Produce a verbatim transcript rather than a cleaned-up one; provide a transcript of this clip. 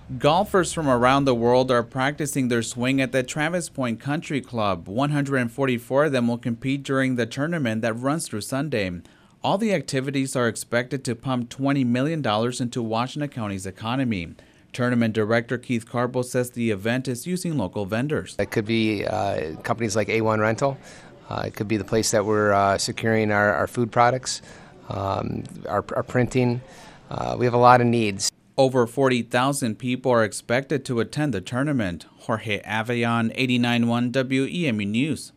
Golfers from around the world are practicing their swing at the Travis Point Country Club. one hundred forty-four of them will compete during the tournament that runs through Sunday. All the activities are expected to pump twenty million dollars into Washington County's economy. Tournament director Keith Carbo says the event is using local vendors. It could be uh, companies like A one Rental. Uh, it could be the place that we're uh, securing our, our food products, um, our, our printing. Uh, we have a lot of needs. Over forty thousand people are expected to attend the tournament. Jorge Avion, eighty-nine point one W E M U News.